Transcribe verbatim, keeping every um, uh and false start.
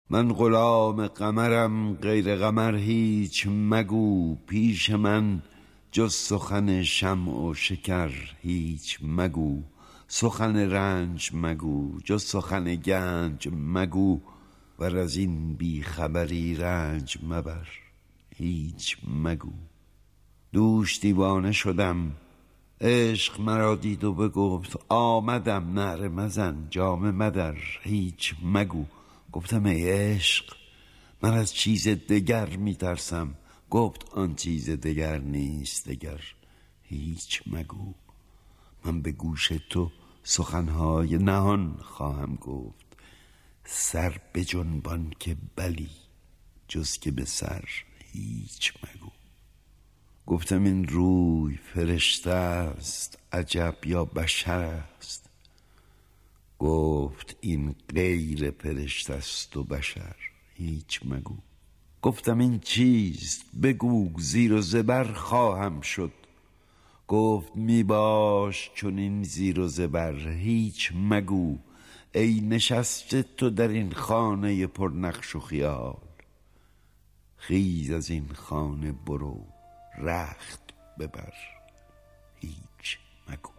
من غلام قمرم، غیر قمر هیچ مگو. پیش من جز سخن شمع و شکر هیچ مگو. سخن رنج مگو، جز سخن گنج مگو. ور از این بی خبری رنج مبر هیچ مگو. دوش دیوانه شدم، عشق مرا دید و بگفت آمدم. نعره مزن، جامه مدر هیچ مگو. گفتم ای عشق من از چیز دگر میترسم. گفت آن چیز دگر نیست دگر هیچ مگو. من به گوش تو سخنهای نهان خواهم گفت. سر بجنبان که بلی، جز که به سر هیچ مگو. گفتم این روی فرشته است عجب یا بشر است. گفت این غیر فرشته است و بشر هیچ مگو. گفتم این چیست بگو، زیر و زبر خواهم شد. گفت می باش چون این زیر و زبر هیچ مگو. ای نشسته تو در این خانه پر نقش و خیال، خیز از این خانه برو رخت ببر هیچ مگو.